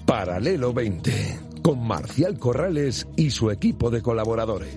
Paralelo 20, con Marcial Corrales y su equipo de colaboradores.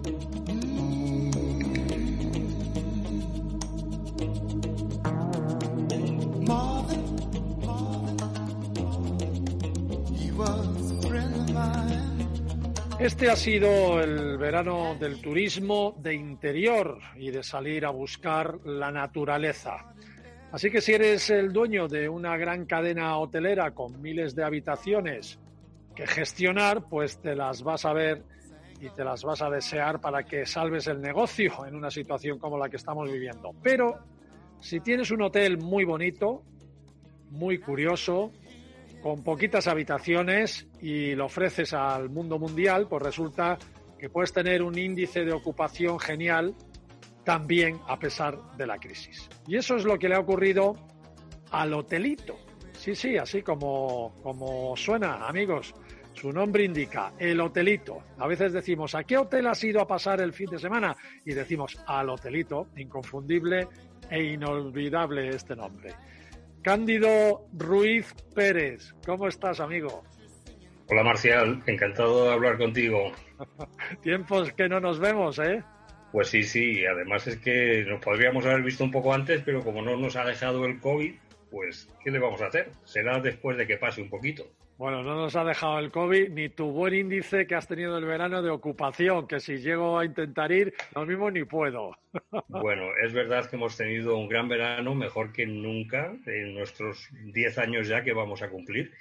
Este ha sido el verano del turismo de interior y de salir a buscar la naturaleza. Así que si eres el dueño de una gran cadena hotelera con miles de habitaciones que gestionar, pues te las vas a ver y te las vas a desear para que salves el negocio en una situación como la que estamos viviendo. Pero si tienes un hotel muy bonito, muy curioso, con poquitas habitaciones y lo ofreces al mundo mundial, pues resulta que puedes tener un índice de ocupación genial también a pesar de la crisis. Y eso es lo que le ha ocurrido al hotelito. Sí, así como suena, amigos. Su nombre indica, el hotelito. A veces decimos, ¿a qué hotel has ido a pasar el fin de semana? Y decimos, al hotelito, inconfundible e inolvidable este nombre. Cándido Ruiz Pérez, ¿cómo estás, amigo? Hola, Marcial, encantado de hablar contigo. Tiempos que no nos vemos, ¿eh? Pues sí, además es que nos podríamos haber visto un poco antes, pero como no nos ha dejado el COVID, pues ¿qué le vamos a hacer? Será después de que pase un poquito. Bueno, no nos ha dejado el COVID ni tu buen índice que has tenido el verano de ocupación, que si llego a intentar ir, lo mismo ni puedo. Bueno, es verdad que hemos tenido un gran verano, mejor que nunca, en nuestros 10 años ya que vamos a cumplir,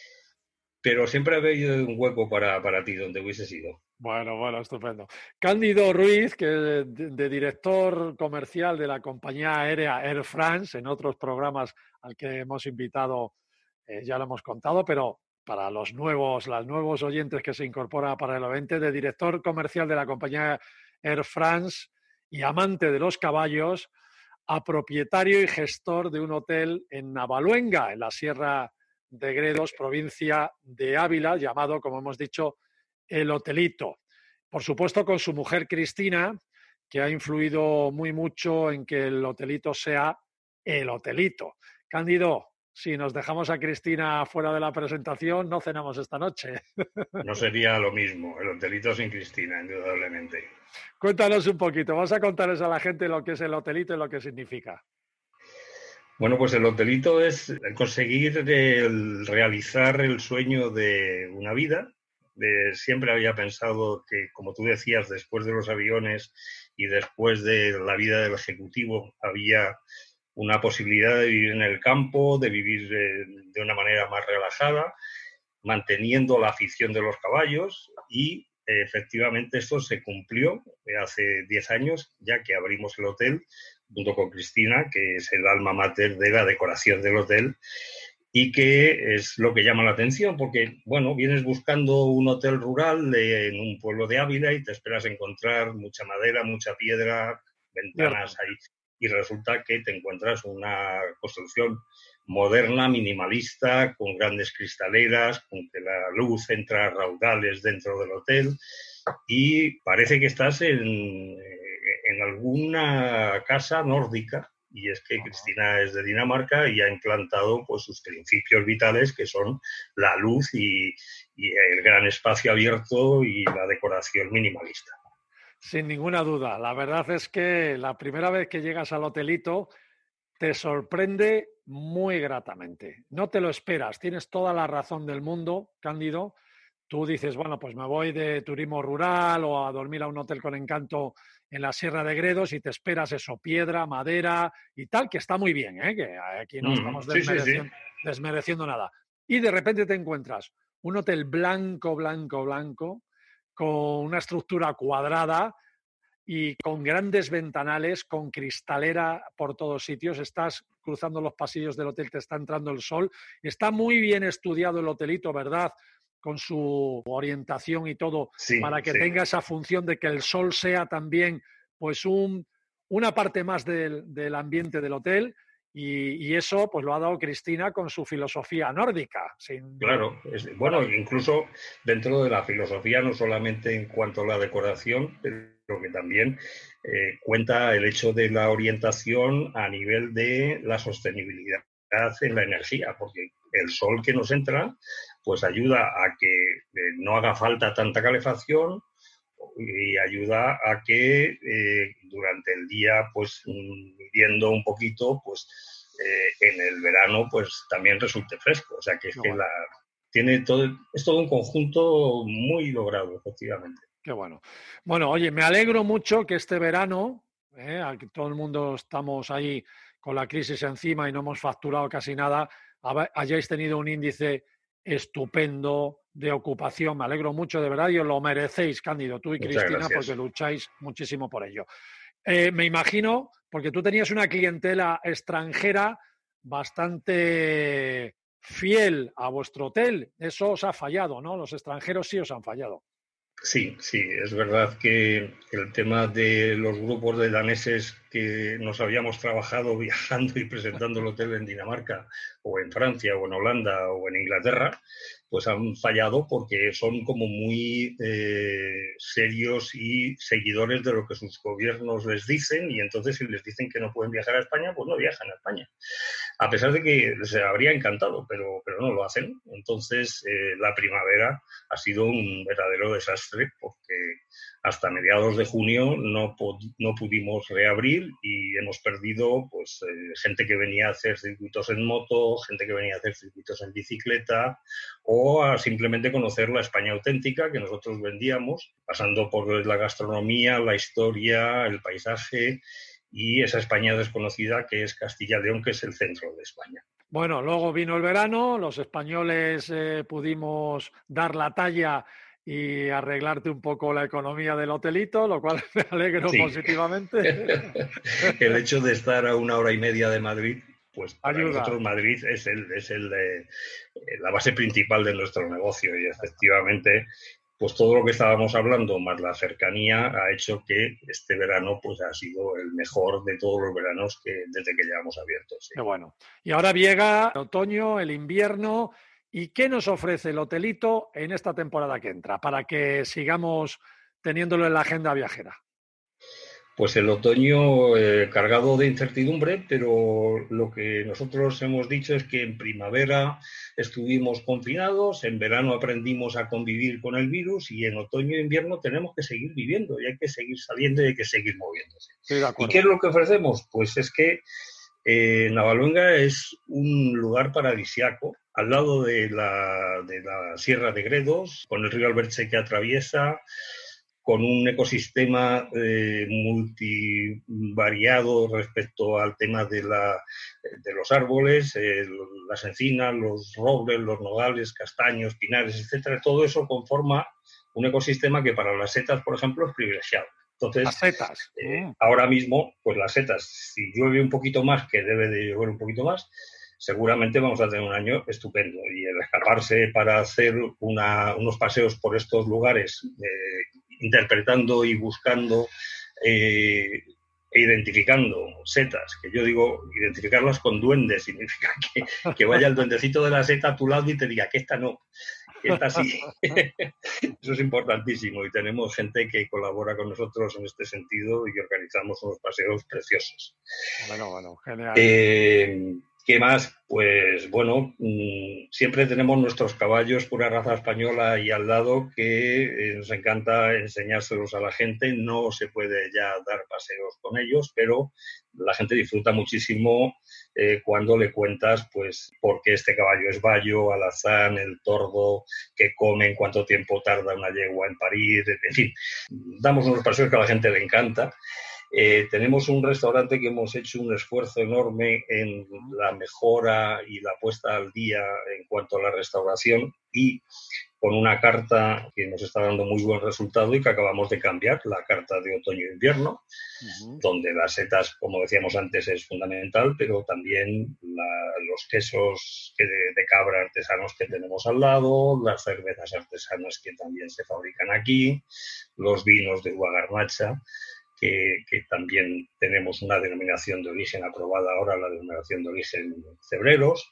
pero siempre ha habido un hueco para ti donde hubiese sido. Bueno, estupendo. Cándido Ruiz, que de director comercial de la compañía aérea Air France, en otros programas al que hemos invitado, ya lo hemos contado, pero para los nuevos oyentes que se incorporan para el evento, de director comercial de la compañía Air France y amante de los caballos, a propietario y gestor de un hotel en Navaluenga, en la Sierra de Gredos, provincia de Ávila, llamado, como hemos dicho, El Hotelito. Por supuesto, con su mujer Cristina, que ha influido muy mucho en que el hotelito sea El Hotelito. Cándido, si nos dejamos a Cristina fuera de la presentación, no cenamos esta noche. No sería lo mismo, el hotelito sin Cristina, indudablemente. Cuéntanos un poquito, vamos a contarles a la gente lo que es el hotelito y lo que significa. Bueno, pues el hotelito es el conseguir realizar el sueño de una vida. Siempre había pensado que, como tú decías, después de los aviones y después de la vida del ejecutivo, había una posibilidad de vivir en el campo, de vivir de una manera más relajada, manteniendo la afición de los caballos y efectivamente esto se cumplió hace 10 años, ya que abrimos el hotel junto con Cristina, que es el alma mater de la decoración del hotel y que es lo que llama la atención, porque, bueno, vienes buscando un hotel rural en un pueblo de Ávila y te esperas encontrar mucha madera, mucha piedra, ventanas ahí, y resulta que te encuentras una construcción moderna, minimalista, con grandes cristaleras, con que la luz entra a raudales dentro del hotel y parece que estás en alguna casa nórdica. Y es que Cristina es de Dinamarca y ha implantado pues sus principios vitales, que son la luz y el gran espacio abierto y la decoración minimalista. Sin ninguna duda. La verdad es que la primera vez que llegas al hotelito te sorprende muy gratamente. No te lo esperas. Tienes toda la razón del mundo, Cándido. Tú dices, bueno, pues me voy de turismo rural o a dormir a un hotel con encanto en la Sierra de Gredos y te esperas eso, piedra, madera y tal, que está muy bien, ¿eh? Que aquí no estamos desmereciendo nada. Y de repente te encuentras un hotel blanco, con una estructura cuadrada y con grandes ventanales, con cristalera por todos sitios. Estás cruzando los pasillos del hotel, te está entrando el sol. Está muy bien estudiado el hotelito, ¿verdad?, con su orientación y todo, para que tenga esa función de que el sol sea también pues una parte más del ambiente del hotel, y eso pues lo ha dado Cristina con su filosofía nórdica. Claro, bueno, incluso dentro de la filosofía, no solamente en cuanto a la decoración, pero que también cuenta el hecho de la orientación a nivel de la sostenibilidad en la energía, porque el sol que nos entra pues ayuda a que no haga falta tanta calefacción y ayuda a que durante el día, pues midiendo un poquito, pues en el verano pues también resulte fresco. O sea que es que es todo un conjunto muy logrado, efectivamente. Qué bueno. Bueno, oye, me alegro mucho que este verano, aquí todo el mundo estamos ahí con la crisis encima y no hemos facturado casi nada, hayáis tenido un índice estupendo de ocupación. Me alegro mucho, de verdad, y os lo merecéis, Cándido, tú y Muchas Cristina, gracias. porque lucháis muchísimo por ello. Me imagino, porque tú tenías una clientela extranjera bastante fiel a vuestro hotel, eso os ha fallado, ¿no? Los extranjeros sí os han fallado. Sí, sí, es verdad que el tema de los grupos de daneses que nos habíamos trabajado viajando y presentando el hotel en Dinamarca o en Francia o en Holanda o en Inglaterra, pues han fallado porque son como muy serios y seguidores de lo que sus gobiernos les dicen, y entonces si les dicen que no pueden viajar a España, pues no viajan a España. A pesar de que les habría encantado, pero no lo hacen. Entonces, la primavera ha sido un verdadero desastre porque hasta mediados de junio no pudimos reabrir y hemos perdido pues gente que venía a hacer circuitos en moto, gente que venía a hacer circuitos en bicicleta o a simplemente conocer la España auténtica que nosotros vendíamos, pasando por la gastronomía, la historia, el paisaje y esa España desconocida que es Castilla y León, que es el centro de España. Bueno, luego vino el verano, los españoles pudimos dar la talla y arreglarte un poco la economía del hotelito, lo cual me alegro positivamente. El hecho de estar a 1 hora y media de Madrid, pues para Ayuda. nosotros Madrid es la base principal de nuestro negocio y efectivamente pues todo lo que estábamos hablando más la cercanía ha hecho que este verano pues ha sido el mejor de todos los veranos desde que llevamos abiertos. Sí. Qué bueno. Y ahora llega el otoño, el invierno. ¿Y qué nos ofrece el hotelito en esta temporada que entra para que sigamos teniéndolo en la agenda viajera? Pues el otoño cargado de incertidumbre, pero lo que nosotros hemos dicho es que en primavera estuvimos confinados, en verano aprendimos a convivir con el virus y en otoño e invierno tenemos que seguir viviendo y hay que seguir saliendo y hay que seguir moviéndose. Sí, de acuerdo. ¿Y qué es lo que ofrecemos? Pues es que Navaluenga es un lugar paradisiaco al lado de la Sierra de Gredos, con el río Alberche que atraviesa, con un ecosistema multivariado respecto al tema de los árboles, las encinas, los robles, los nogales, castaños, pinares, etcétera. Todo eso conforma un ecosistema que para las setas, por ejemplo, es privilegiado. Entonces, las setas. Ahora mismo, pues las setas, si llueve un poquito más, que debe de llover un poquito más, seguramente vamos a tener un año estupendo. Y el escaparse para hacer unos paseos por estos lugares, interpretando y buscando e identificando setas, que yo digo, identificarlas con duendes, significa que vaya el duendecito de la seta a tu lado y te diga que esta no, que esta sí. Eso es importantísimo y tenemos gente que colabora con nosotros en este sentido y organizamos unos paseos preciosos. Bueno, genial. ¿Qué más? Pues bueno, siempre tenemos nuestros caballos pura raza española y al lado que nos encanta enseñárselos a la gente. No se puede ya dar paseos con ellos, pero la gente disfruta muchísimo cuando le cuentas pues por qué este caballo es Bayo, Alazán, el Tordo, qué comen, cuánto tiempo tarda una yegua en parir, en fin. Damos unos paseos que a la gente le encanta. Tenemos un restaurante que hemos hecho un esfuerzo enorme en la mejora y la puesta al día en cuanto a la restauración y con una carta que nos está dando muy buen resultado y que acabamos de cambiar, la carta de otoño-invierno, donde las setas, como decíamos antes, es fundamental, pero también los quesos de cabra artesanos que tenemos al lado, las cervezas artesanas que también se fabrican aquí, los vinos de uva garnacha, que también tenemos una denominación de origen aprobada ahora, la denominación de origen Cebreros.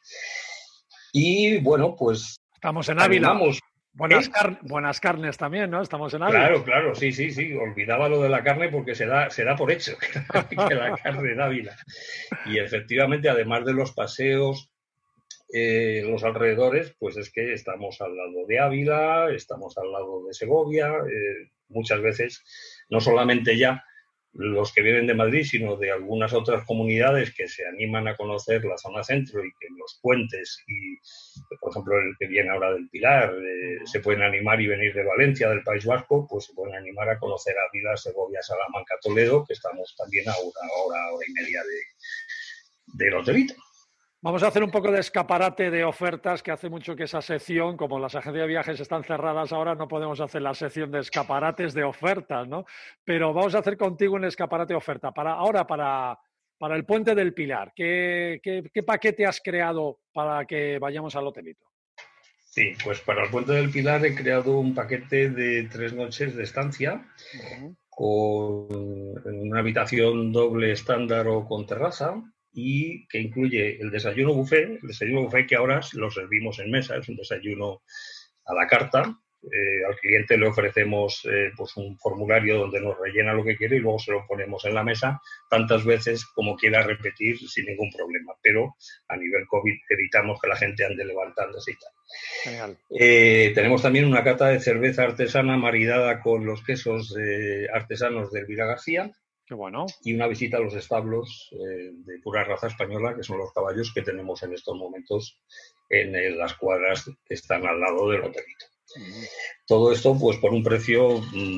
Y bueno, pues... Estamos en Ávila. Buenas carnes también, ¿no? Estamos en Ávila. Claro, sí. Olvidaba lo de la carne porque se da por hecho que la carne en Ávila. Y efectivamente, además de los paseos, los alrededores, pues es que estamos al lado de Ávila, estamos al lado de Segovia, muchas veces, no solamente ya los que vienen de Madrid, sino de algunas otras comunidades que se animan a conocer la zona centro y que en los puentes y, por ejemplo, el que viene ahora del Pilar, se pueden animar y venir de Valencia, del País Vasco, pues se pueden animar a conocer Ávila, Segovia, Salamanca, Toledo, que estamos también a hora y media del hotelito. Vamos a hacer un poco de escaparate de ofertas, que hace mucho que esa sección, como las agencias de viajes están cerradas ahora, no podemos hacer la sección de escaparates de ofertas, ¿no? Pero vamos a hacer contigo un escaparate de oferta. Para el Puente del Pilar, ¿qué paquete has creado para que vayamos al hotelito? Sí, pues para el Puente del Pilar he creado un paquete de 3 noches de estancia, con una habitación doble estándar o con terraza, y que incluye el desayuno buffet que ahora lo servimos en mesa, es un desayuno a la carta. Al cliente le ofrecemos pues un formulario donde nos rellena lo que quiere y luego se lo ponemos en la mesa tantas veces como quiera repetir sin ningún problema, pero a nivel COVID evitamos que la gente ande levantándose y tal. Genial. Tenemos también una cata de cerveza artesana maridada con los quesos artesanos de Elvira García. Qué bueno. Y una visita a los establos de pura raza española, que son los caballos que tenemos en estos momentos en las cuadras que están al lado del hotelito. Todo esto pues por un precio,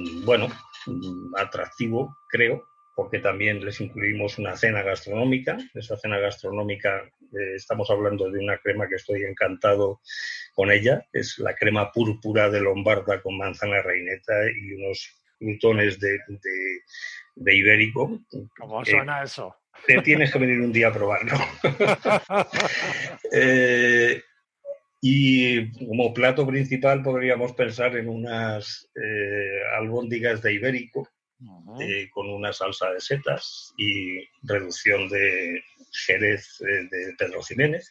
atractivo, creo, porque también les incluimos una cena gastronómica. Esa cena gastronómica, estamos hablando de una crema que estoy encantado con ella, es la crema púrpura de Lombarda con manzana reineta y unos crutones de ibérico. ¿Cómo suena eso? Te tienes que venir un día a probarlo. Y como plato principal podríamos pensar en unas albóndigas de ibérico, con una salsa de setas y reducción de jerez de Pedro Ximénez.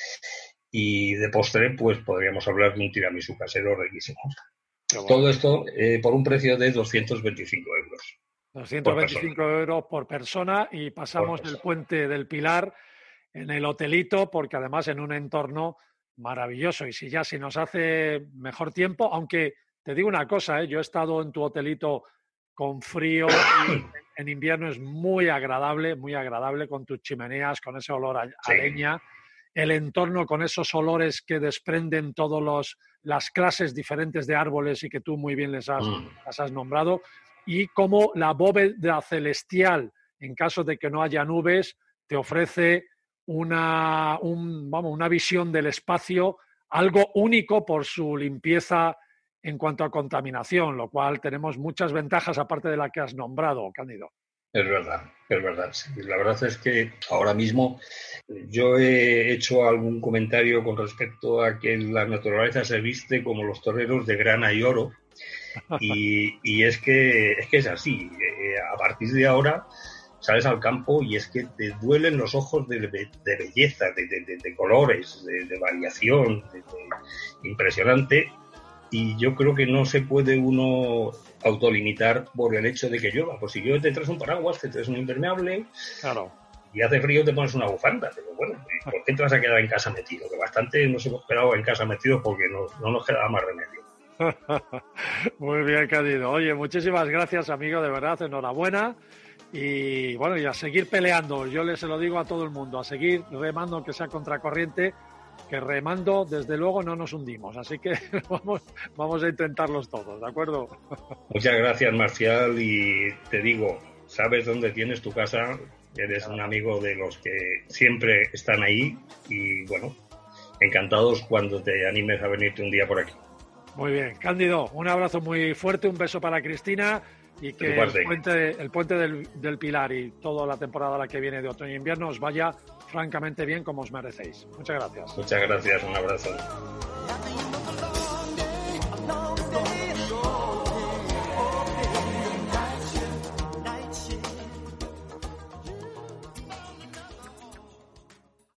Y de postre, pues podríamos hablar de un tiramisú casero riquísimo. Bueno. Todo esto por un precio de 225 euros. 225 euros por persona, y pasamos el Puente del Pilar en el hotelito, porque además en un entorno maravilloso. Y si nos hace mejor tiempo, aunque te digo una cosa, yo he estado en tu hotelito con frío y en invierno es muy agradable con tus chimeneas, con ese olor a leña, el entorno con esos olores que desprenden todas las clases diferentes de árboles y que tú muy bien las has nombrado. Y como la bóveda celestial, en caso de que no haya nubes, te ofrece una visión del espacio, algo único por su limpieza en cuanto a contaminación, lo cual tenemos muchas ventajas aparte de la que has nombrado, Cándido. Es verdad. Sí. La verdad es que ahora mismo yo he hecho algún comentario con respecto a que la naturaleza se viste como los toreros de grana y oro. Y es que es así. A partir de ahora sales al campo y es que te duelen los ojos de belleza, de colores, de variación, impresionante. Y yo creo que no se puede uno autolimitar por el hecho de que llueva. Pues si llueve te traes un paraguas, te traes un impermeable. Claro. Y hace frío te pones una bufanda. Pero bueno, ¿por qué te vas a quedar en casa metido? Que bastante nos hemos quedado en casa metidos porque no nos quedaba más remedio. Muy bien, Cándido. Oye, muchísimas gracias, amigo, de verdad, enhorabuena. Y bueno, y a seguir peleando, yo se lo digo a todo el mundo, a seguir remando, que sea contracorriente, que remando, desde luego, no nos hundimos. Así que vamos a intentarlos todos, ¿de acuerdo? Muchas gracias, Marcial, y te digo, sabes dónde tienes tu casa, eres un amigo de los que siempre están ahí y bueno, encantados cuando te animes a venirte un día por aquí. Muy bien, Cándido, un abrazo muy fuerte, un beso para Cristina y que el puente del Pilar y toda la temporada la que viene de otoño e invierno os vaya francamente bien como os merecéis. Muchas gracias. Muchas gracias, un abrazo.